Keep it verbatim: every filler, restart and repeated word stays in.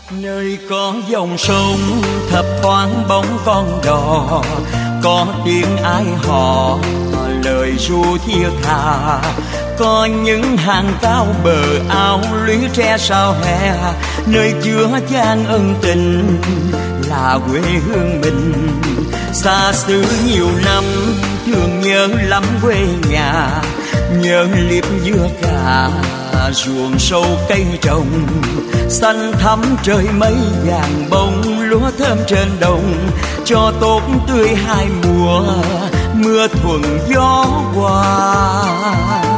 Nơi có dòng sông thấp thoáng bóng con đò, có tiếng ai hò lời ru thiết tha, có những hàng cao bờ áo lũy tre sao hè. Nơi chứa chan ân tình là quê hương mình, xa xứ nhiều năm thương nhớ lắm quê nhà. Nhớ liếp dưa cà ruộng sâu cây trồng, xanh thắm trời mây vàng bông lúa thơm trên đồng. Cho tốt tươi hai mùa mưa thuận gió qua.